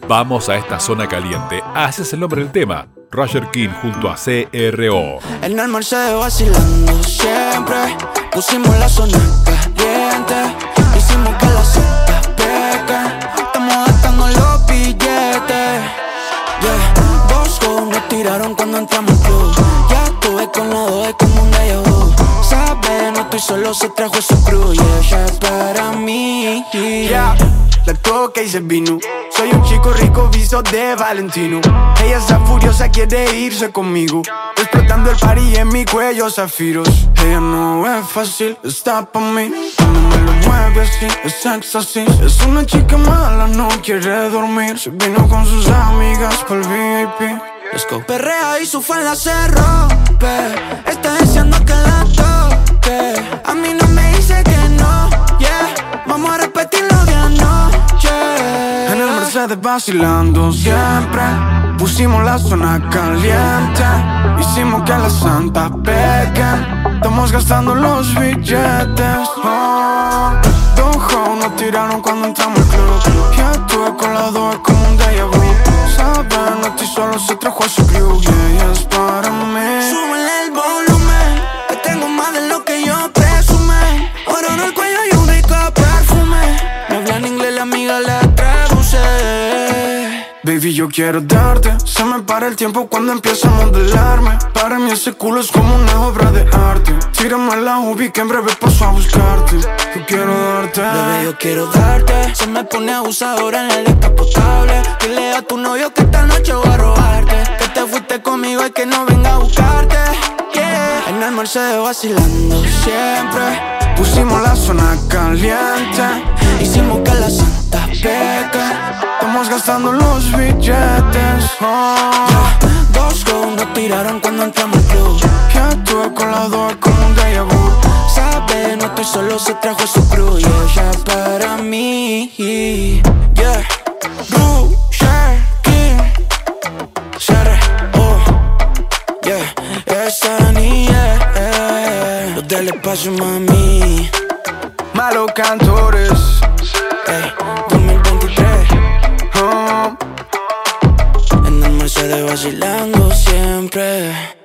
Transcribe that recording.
Vamos a esta zona caliente. Así es el nombre del tema. Roger King junto a CRO. En el Mercedes vacilando siempre. Pusimos la zona caliente. Hicimos que las cintas pequen. Estamos gastando los billetes. Yeah, Bosco nos tiraron cuando entramos al club. Ya estuve con los dos, es como un déjà vu. Sabe, no estoy solo, se trajo su crew. Y ella es para mí. Yeah. La toca y se vino. Soy un chico rico visto de Valentino. Ella está furiosa, quiere irse conmigo. Explotando el party en mi cuello zafiros. Ella no es fácil, está pa' mí. Cuando me lo mueve así, es éxtasis. Es una chica mala, no quiere dormir. Se vino con sus amigas pa'l VIP. Let's go. Perrea y su falda se rompe. Está deseando que la toque. A mí no me dice que no, yeah. Vamos a repetirlo de anoche. En el Mercedes vacilando siempre. Pusimos la zona caliente. Hicimos que las santas pequen. Estamos gastando los billetes. Dojo nos tiraron cuando entramos al club. Ya estuve con las dos, es como un déjà vu. Saben, no estoy solo, se trajo a su crew. Y ella es para mí. Súbele el volumen, que tengo más de lo que yo presume. Oro en el cuello y un rico perfume. Me habla en inglés, la amiga la traduce. Baby, yo quiero darte. Se me para el tiempo cuando empiezo a modelarme. Para mí ese culo es como una obra de arte. Tírame la ubi que en breve paso a buscarte. Yo quiero darte. Bebé, yo quiero darte. Se me pone abusadora en el descapotable. Dile a tu novio que esta noche voy a robarte. Que te fuiste conmigo y que no venga a buscarte. Yeah. En el Mercedes vacilando siempre. Pusimos la zona caliente. Hicimos que las santas pequen. Estamos gastando los billetes. Dos go nos tiraron cuando entramos al club. Ya estuve con las dos, es como un déjà vu. Sabe, no estoy solo, se trajo su crew. Y ella es para mí. Yeah. Roger King. CRO. Yeah. Esa niña. Los del espacio, mami. Malos cantores. Ey, 2023. En el Mercedes vacilando siempre.